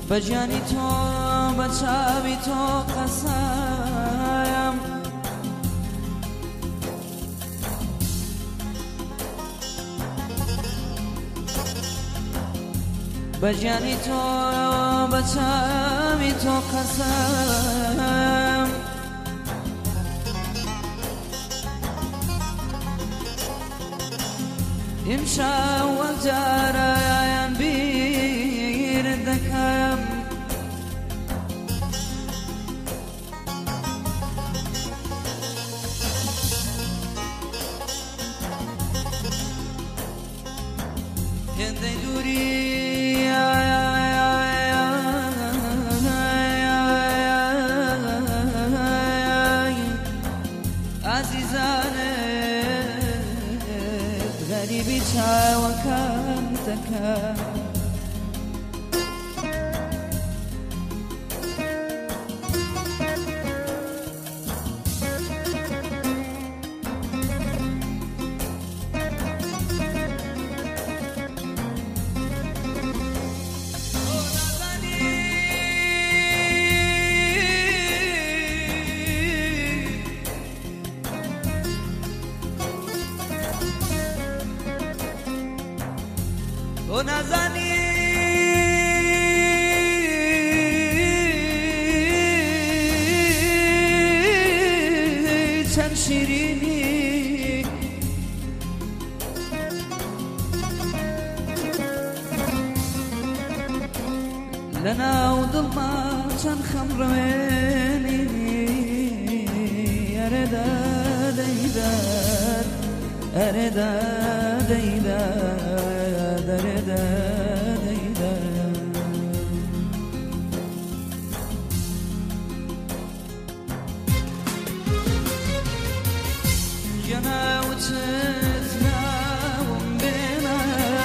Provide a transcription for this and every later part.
بجانی تو بچاوی تو قسم بجانی تو بچاوی تو قسم امشا والجاريان بين الذكام هندي دوري غريبي وكانتك ونازني چند شیرینی لنا وضلما چند خمر ويني أردا ديدار أردا ديدار جنا وتتنا ومبينا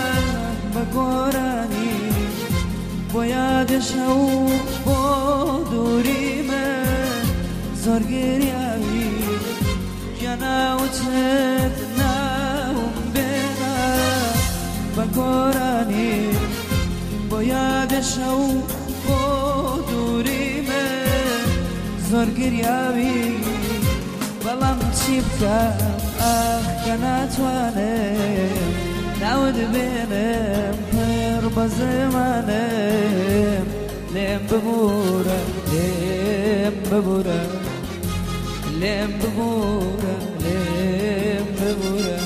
بقراني بوياد شوق بودوري من زور قريابي جنا وتتنا ومبينا بقراني بوياد شوق بودوري من زور قريابي بلام تشيبكا كناتوانم نعود بينم حرب زمانم لم ببورا لم ببورا لم ببورا لم ببورا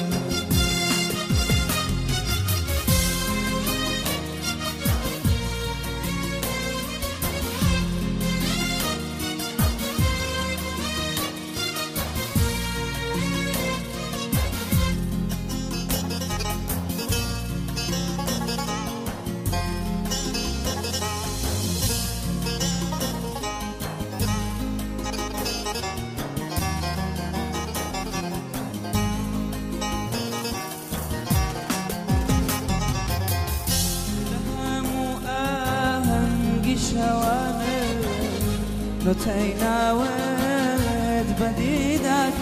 نتينا ود بديدك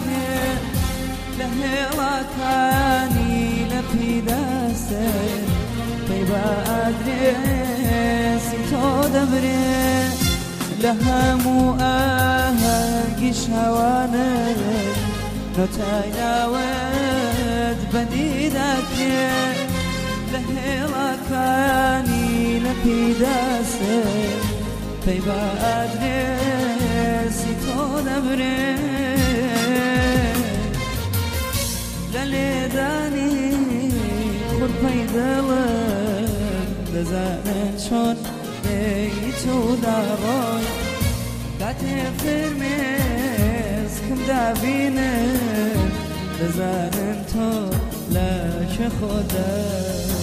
لهلا كاني لبيداسه بيبا أدريسي تودبري لهمو أهرقش هوانك نتينا ود بديدك لهلا كاني لبيداسه بيبا أدريسي تودبري لليداني خود بيدلم بزنن شون بيتو داروي كاتفر ميز كم دابينه بزنن تو لاش خودم